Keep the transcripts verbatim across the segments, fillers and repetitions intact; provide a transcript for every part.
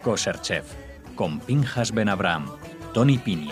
Kosher Chef, con Pinchas Ben Abraham, Tony Piña.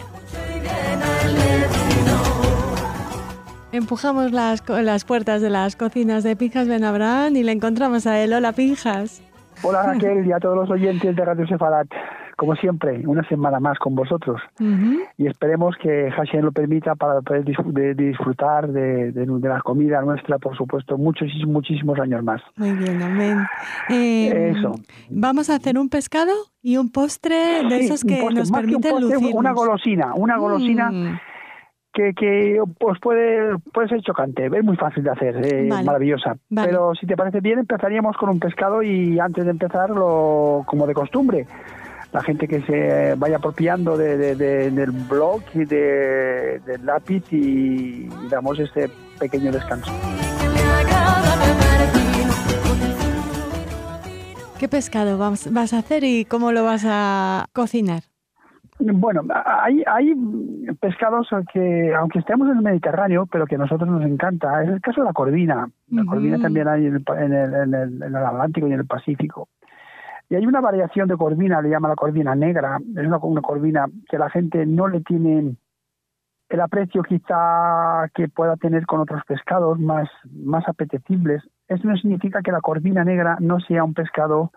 Empujamos las, las puertas de las cocinas de Pinchas Ben Abraham y le encontramos a él. Hola, Pinchas. Hola, Raquel, y a todos los oyentes de Radio Sefarat. Como siempre, una semana más con vosotros. Uh-huh. Y esperemos que Hashem lo permita para poder de disfrutar de, de, de la comida nuestra, por supuesto, muchos y muchísimos años más. Muy bien, amén. Eh, Eso. Vamos a hacer un pescado y un postre de sí, esos que postre, nos permiten un postre, lucirnos. Una golosina, una golosina mm. que, que pues puede, puede ser chocante, es muy fácil de hacer, eh, vale. maravillosa. Vale. Pero si te parece bien, empezaríamos con un pescado y antes de empezar, lo, como de costumbre, la gente que se vaya apropiando de, de, de, del blog y de, del lápiz y, y damos este pequeño descanso. ¿Qué pescado vas, vas a hacer y cómo lo vas a cocinar? Bueno, hay, hay pescados que, aunque estemos en el Mediterráneo, pero que a nosotros nos encanta, es el caso de la corvina. La uh-huh. corvina también hay en el, en, el, en, el, en el Atlántico y en el Pacífico. Y hay una variación de corvina, le llama la corvina negra, es una, una corvina que la gente no le tiene el aprecio quizá que pueda tener con otros pescados más, más apetecibles. Eso no significa que la corvina negra no sea un pescado,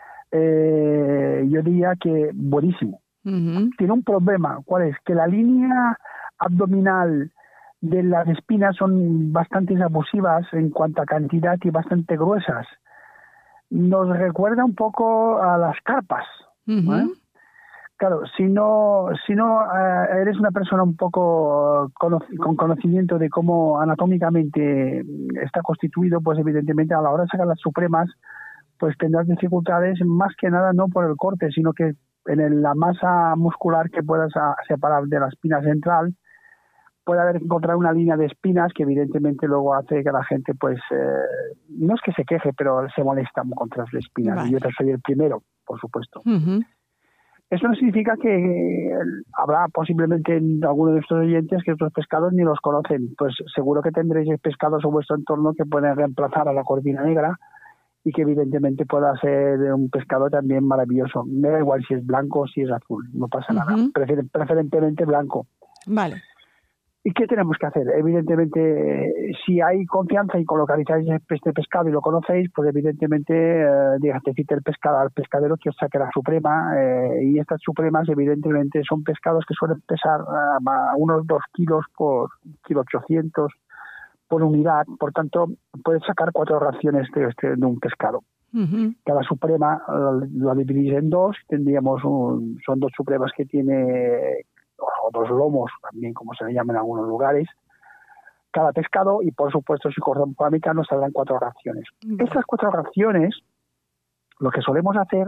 eh, yo diría que buenísimo. Uh-huh. Tiene un problema, ¿cuál es? Que la línea abdominal de las espinas son bastante abusivas en cuanto a cantidad y bastante gruesas. Nos recuerda un poco a las carpas. Uh-huh. ¿eh? Claro, si no, si no uh, eres una persona un poco cono- con conocimiento de cómo anatómicamente está constituido, pues evidentemente a la hora de sacar las supremas, pues tendrás dificultades más que nada no por el corte, sino que en el, la masa muscular que puedas a, separar de la espina central, puede haber encontrar una línea de espinas que evidentemente luego hace que la gente, pues, eh, no es que se queje, pero se molesta contra las espinas. Vale. Y yo te soy el primero, por supuesto. Uh-huh. Eso no significa que habrá posiblemente en alguno de estos oyentes que otros pescados ni los conocen. Pues seguro que tendréis pescados en vuestro entorno que pueden reemplazar a la corvina negra y que evidentemente pueda ser un pescado también maravilloso. Me da igual si es blanco o si es azul, no pasa uh-huh. nada. Prefer- preferentemente blanco. Vale. ¿Y qué tenemos que hacer? Evidentemente, si hay confianza y localizáis este pescado y lo conocéis, pues evidentemente eh, dígate el pescado al pescadero que os saque la suprema eh, y estas supremas evidentemente son pescados que suelen pesar uh, a unos dos kilos por kilo ochocientos por unidad, por tanto puedes sacar cuatro raciones de, este, de un pescado. Uh-huh. Cada suprema uh, lo dividís en dos, tendríamos un, son dos supremas que tiene o dos lomos, también como se le llama en algunos lugares, cada pescado, y por supuesto si cortamos por la mitad nos saldrán cuatro raciones. Mm. Estas cuatro raciones, lo que solemos hacer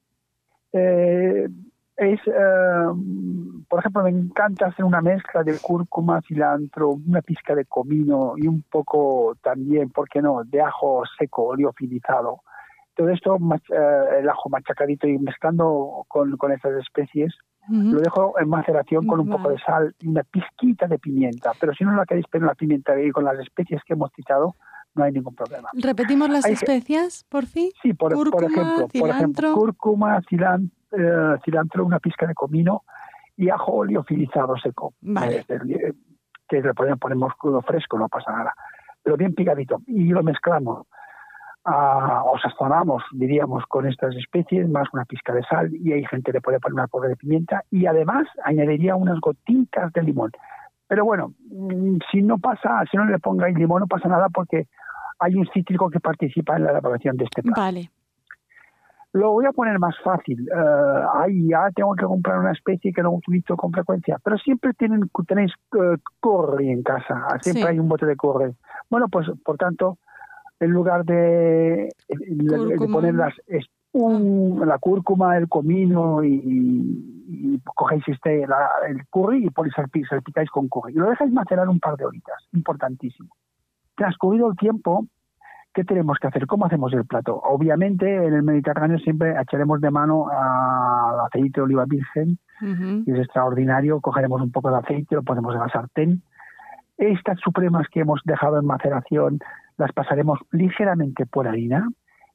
eh, es, eh, por ejemplo, me encanta hacer una mezcla de cúrcuma, cilantro, una pizca de comino y un poco también, ¿por qué no?, de ajo seco, liofilizado. Todo esto, eh, el ajo machacadito y mezclando con, con estas especies, uh-huh. lo dejo en maceración con un uh-huh. poco de sal y una pizquita de pimienta. Pero si no la queréis poner la pimienta y con las especies que hemos citado, no hay ningún problema. ¿Repetimos las hay especias, por fin? Sí, por, cúrcuma, por ejemplo, cilantro. por ejemplo, cúrcuma, cilantro, eh, cilantro, una pizca de comino y ajo liofilizado seco. Vale. Eh, que le ponemos, ponemos crudo fresco, no pasa nada. Pero bien picadito. Y lo mezclamos. Uh, o sazonamos, diríamos, con estas especies, más una pizca de sal, y hay gente que le puede poner una poca de pimienta, y además añadiría unas gotitas de limón. Pero bueno, si no pasa, si no le pongáis limón no pasa nada porque hay un cítrico que participa en la elaboración de este plato. Vale. Lo voy a poner más fácil. Uh, ahí ya tengo que comprar una especie que no utilizo con frecuencia, pero siempre tienen, tenéis uh, curry en casa, siempre sí. hay un bote de curry. Bueno, pues por tanto, en lugar de, de, de poner las, un, la cúrcuma, el comino y, y, y cogéis este, la, el curry y ponéis salpicáis con curry. Y lo dejáis macerar un par de horitas, importantísimo. Transcurrido el tiempo, ¿qué tenemos que hacer? ¿Cómo hacemos el plato? Obviamente en el Mediterráneo siempre echaremos de mano al aceite de oliva virgen, uh-huh. y es extraordinario. Cogeremos un poco de aceite, lo ponemos en la sartén. Estas supremas que hemos dejado en maceración las pasaremos ligeramente por harina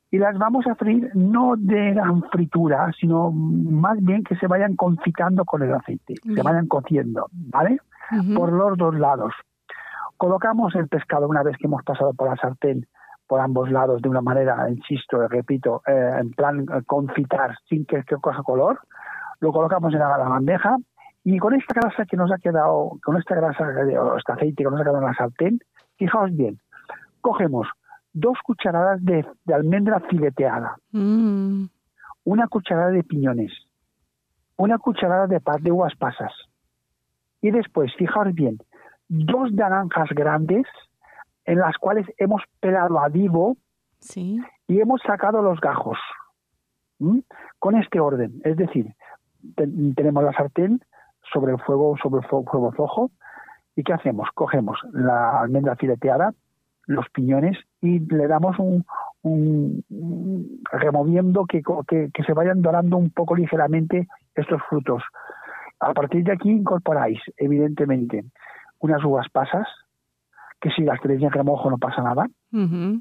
y las vamos a freír no de gran fritura, sino más bien que se vayan confitando con el aceite, bien. Se vayan cociendo, ¿vale? Uh-huh. Por los dos lados. Colocamos el pescado una vez que hemos pasado por la sartén, por ambos lados, de una manera, insisto, repito, eh, en plan eh, confitar sin que, que coja color. Lo colocamos en la, la bandeja y con esta grasa que nos ha quedado, con esta grasa, o este aceite que nos ha quedado en la sartén, fijaos bien, cogemos dos cucharadas de, de almendra fileteada, mm. una cucharada de piñones, una cucharada de, de uvas pasas y después, fijaos bien, dos naranjas grandes en las cuales hemos pelado a vivo sí. y hemos sacado los gajos. ¿Mm? Con este orden, es decir, ten, tenemos la sartén sobre el fuego, sobre el fuego, fuego flojo, ¿y qué hacemos? Cogemos la almendra fileteada, los piñones y le damos un, un, un removiendo que, que, que se vayan dorando un poco ligeramente estos frutos. A partir de aquí incorporáis, evidentemente, unas uvas pasas, que si las tenéis en remojo no pasa nada, uh-huh.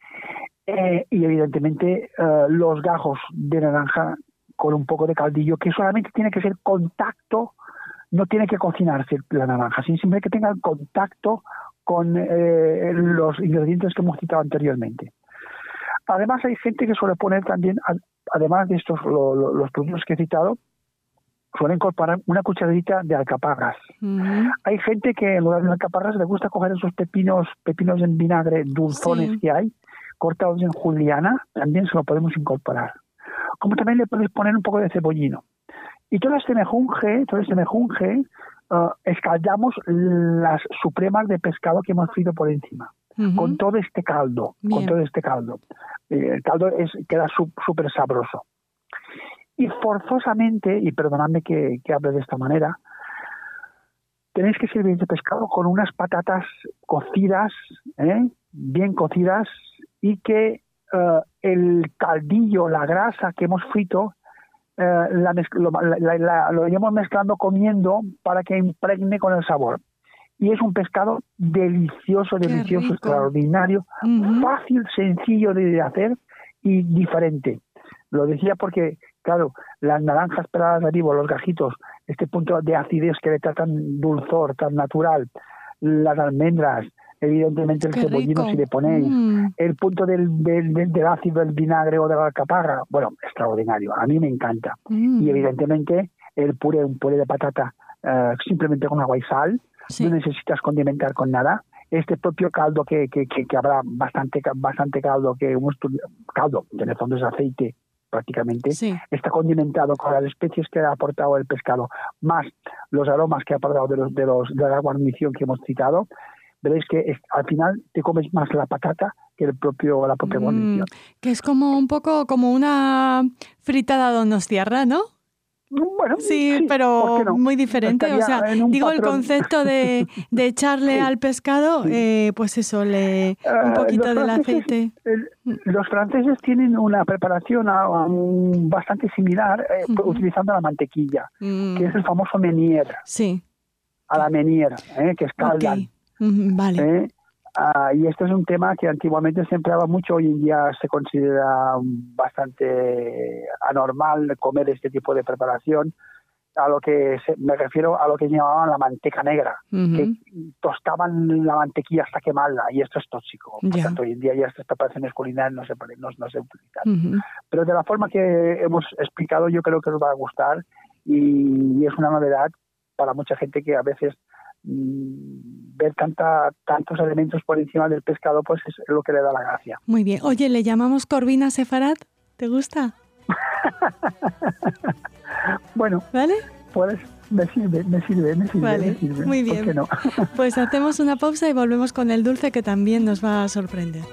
eh, y evidentemente eh, los gajos de naranja con un poco de caldillo, que solamente tiene que ser contacto, no tiene que cocinarse la naranja, sino siempre que tenga el contacto con eh, los ingredientes que hemos citado anteriormente. Además hay gente que suele poner también, además de estos lo, lo, los productos que he citado, suelen incorporar una cucharadita de alcaparras. Uh-huh. Hay gente que en lugar de alcaparras le gusta coger esos pepinos, pepinos en vinagre dulzones sí. que hay, cortados en juliana, también se lo podemos incorporar. Como también le puedes poner un poco de cebollino. Y todo este mejunje, todo este mejunje, uh, escaldamos las supremas de pescado que hemos frito por encima. Uh-huh. Con todo este caldo, Bien. con todo este caldo. Eh, el caldo es, queda súper sabroso. Y forzosamente, y perdonadme que, que hable de esta manera, tenéis que servir de pescado con unas patatas cocidas, ¿eh? bien cocidas, y que uh, el caldillo, la grasa que hemos frito, uh, la mezcl- lo, la, la, lo iremos mezclando comiendo para que impregne con el sabor. Y es un pescado delicioso, delicioso, extraordinario, uh-huh. fácil, sencillo de hacer y diferente. Lo decía porque, claro, las naranjas peladas de vivo, los gajitos, este punto de acidez que le da tan dulzor, tan natural, las almendras, evidentemente el Qué cebollino rico. Si le ponéis, mm. el punto del, del, del, del ácido del vinagre o de la alcaparra, bueno, extraordinario, a mí me encanta. Mm. Y evidentemente el puré, un puré de patata, uh, simplemente con agua y sal, sí. no necesitas condimentar con nada. Este propio caldo que, que, que, que habrá bastante, bastante caldo, que un caldo, en el fondo es aceite, prácticamente, sí. está condimentado con las especies que ha aportado el pescado, más los aromas que ha aportado de, los, de, los, de la guarnición que hemos citado, veréis que es, al final te comes más la patata que el propio, la propia mm, guarnición. Que es como un poco como una fritada donostiarra, ¿no? Bueno, sí, sí, pero no? muy diferente. Estaría o sea, digo patrón. El concepto de, de echarle sí. al pescado, sí. eh, pues eso, le un poquito uh, del aceite. El, los franceses tienen una preparación um, bastante similar eh, uh-huh. utilizando la mantequilla, uh-huh. que es el famoso Meunier. Sí. A la Meunier, eh, que escaldan. Okay. Uh-huh. Vale. Eh, Uh, y este es un tema que antiguamente se empleaba mucho, hoy en día se considera bastante anormal comer este tipo de preparación, a lo que se, me refiero a lo que llamaban la manteca negra, uh-huh. que tostaban la mantequilla hasta quemarla, y esto es tóxico. Por yeah. tanto, hoy en día ya estas preparaciones culinarias no se, no, no se utilizan. Uh-huh. Pero de la forma que hemos explicado, yo creo que os va a gustar, y, y es una novedad para mucha gente que a veces ver tanta, tantos elementos por encima del pescado, pues es lo que le da la gracia. Muy bien. Oye, ¿le llamamos corvina sefarad? ¿Te gusta? Bueno, ¿vale? Pues me sirve, me sirve, me sirve. Vale, me sirve. muy bien. ¿Por qué no? Pues hacemos una pausa y volvemos con el dulce que también nos va a sorprender.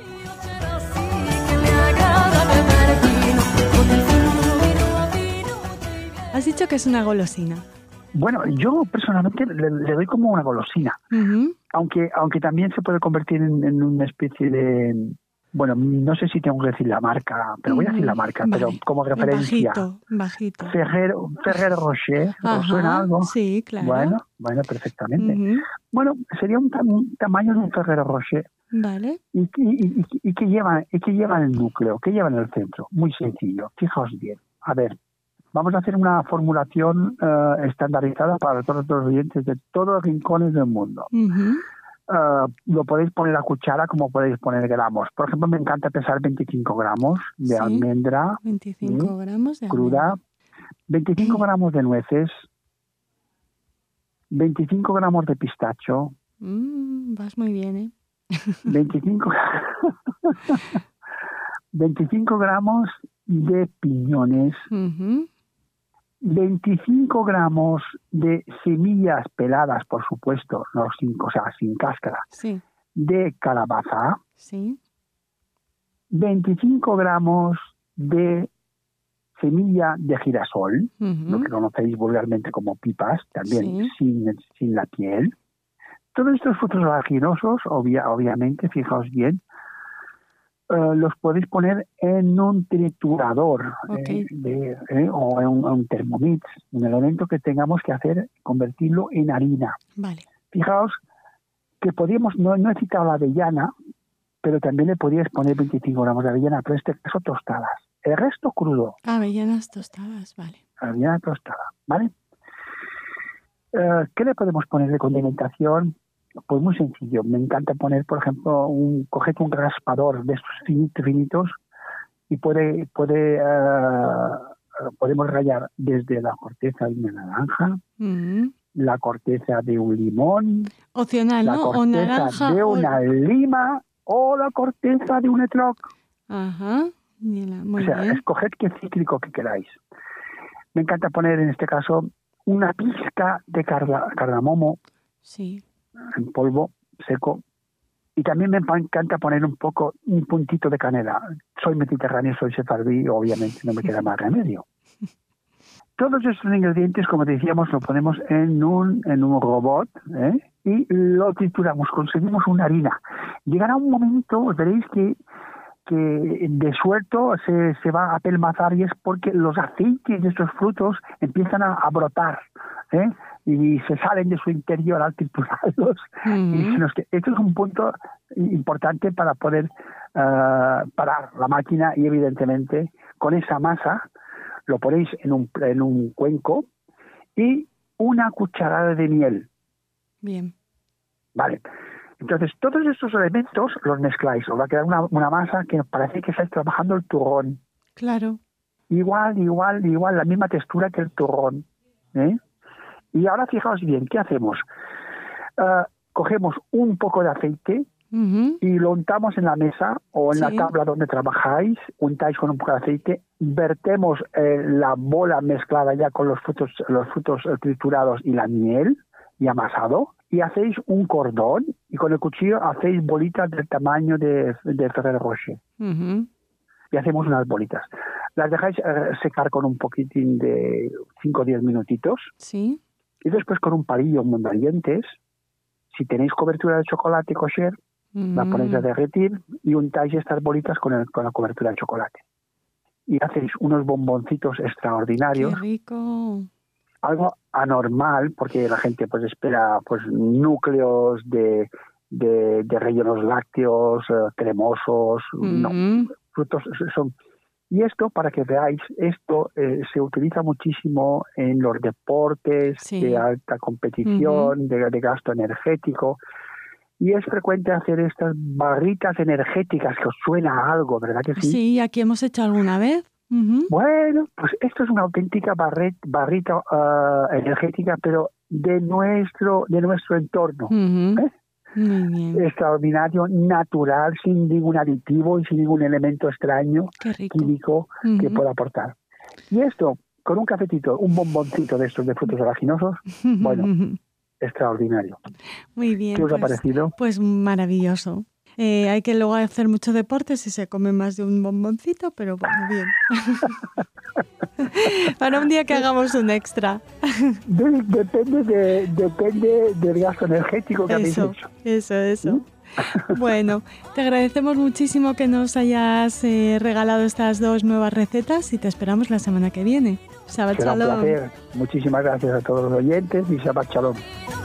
Has dicho que es una golosina. Bueno, yo personalmente le, le doy como una golosina, uh-huh. aunque aunque también se puede convertir en, en una especie de, bueno, no sé si tengo que decir la marca, pero voy a decir la marca, vale. pero como referencia. Bajito, bajito. Ferrer, Ferrer Rocher, ¿os suena algo? Sí, claro. Bueno, bueno, perfectamente. Uh-huh. Bueno, sería un, tam- un tamaño de un Ferrer Rocher, Vale. ¿Y, y, y, y qué llevan, y qué llevan el núcleo? ¿Qué llevan el centro? Muy sencillo. Fijaos bien. A ver, vamos a hacer una formulación uh, estandarizada para todos los oyentes de todos los rincones del mundo. Uh-huh. Uh, lo podéis poner a cuchara como podéis poner gramos. Por ejemplo, me encanta pesar veinticinco gramos de sí, almendra veinticinco gramos de cruda, almendra. veinticinco gramos de nueces, veinticinco gramos de pistacho. Mm, vas muy bien, ¿eh? veinticinco, veinticinco gramos de piñones. Uh-huh. veinticinco gramos de semillas peladas, por supuesto, no sin, o sea, sin cáscara, sí. de calabaza. Sí. veinticinco gramos de semilla de girasol, uh-huh. lo que conocéis vulgarmente como pipas, también sí. sin, sin la piel. Todos estos frutos oleaginosos, obvia, obviamente, fijaos bien, Uh, los podéis poner en un triturador okay. eh, de, eh, o en un, un Thermomix, un elemento que tengamos que hacer, convertirlo en harina. Vale. Fijaos que podríamos, no, no he citado la avellana, pero también le podríais poner veinticinco gramos de avellana, pero en este caso tostadas. El resto crudo. Avellanas tostadas, vale. Avellana tostada, ¿vale? Uh, ¿Qué le podemos poner de condimentación? Pues muy sencillo. Me encanta poner, por ejemplo, un cogete un raspador de estos finitos, finitos y puede, puede, uh, podemos rallar desde la corteza de una naranja, mm. la corteza de un limón, opcional, la ¿no? corteza o naranja, de o... una lima o la corteza de un etrog. Ajá. Muy o sea, bien. escoged qué cítrico que queráis. Me encanta poner en este caso una pizca de carda, cardamomo. Sí. En polvo seco, y también me encanta poner un poco, un puntito de canela. Soy mediterráneo, soy sefardí, obviamente no me queda más remedio. Todos estos ingredientes, como decíamos, lo ponemos en un, en un robot ¿eh? y lo trituramos, conseguimos una harina. Llegará un momento, veréis que, que de suelto se, se va a pelmazar, y es porque los aceites de estos frutos empiezan a, a brotar, ¿eh? y se salen de su interior al triturarlos. Uh-huh. Y nos, esto es un punto importante para poder uh, parar la máquina, y evidentemente con esa masa lo ponéis en un, en un cuenco y una cucharada de miel. Bien. Vale. Entonces todos estos elementos los mezcláis. Os va a quedar una, una masa que parece que estáis trabajando el turrón. Claro. Igual, igual, igual, la misma textura que el turrón, ¿eh? Y ahora fijaos bien, ¿qué hacemos? Uh, cogemos un poco de aceite uh-huh. y lo untamos en la mesa o en sí. la tabla donde trabajáis, untáis con un poco de aceite, vertemos eh, la bola mezclada ya con los frutos, los frutos triturados y la miel y amasado, y hacéis un cordón, y con el cuchillo hacéis bolitas del tamaño de, de Ferrero Rocher. Uh-huh. Y hacemos unas bolitas. Las dejáis eh, secar con un poquitín de cinco o diez minutitos. Sí. Y después con un palillo muy dientes, si tenéis cobertura de chocolate kosher, mm. la ponéis a derretir y untáis estas bolitas con, el, con la cobertura de chocolate. Y hacéis unos bomboncitos extraordinarios. ¡Qué rico! Algo anormal, porque la gente pues espera pues núcleos de, de, de rellenos lácteos, eh, cremosos, mm. no, frutos son... Y esto, para que veáis, esto eh, se utiliza muchísimo en los deportes sí. de alta competición, uh-huh. de, de gasto energético. Y es frecuente hacer estas barritas energéticas, que os suena a algo, ¿verdad que sí? Sí, aquí hemos hecho alguna vez. Uh-huh. Bueno, pues esto es una auténtica barret, barrita uh, energética, pero de nuestro, de nuestro entorno. Uh-huh. ¿eh? Muy bien. Extraordinario, natural, sin ningún aditivo y sin ningún elemento extraño químico uh-huh. que pueda aportar. Y esto, con un cafetito, un bomboncito de estos de frutos oleaginosos, bueno, extraordinario. Muy bien. ¿Qué os pues, ha parecido? Pues maravilloso. Eh, hay que luego hacer mucho deporte si se come más de un bomboncito, pero bueno, bien. Para un día que hagamos un extra. De, depende, de, depende del gasto energético que eso, habéis hecho. Eso, eso. ¿Mm? Bueno, te agradecemos muchísimo que nos hayas eh, regalado estas dos nuevas recetas y te esperamos la semana que viene. Shabbat Será Shalom. Un placer. Muchísimas gracias a todos los oyentes y Shabbat Shalom.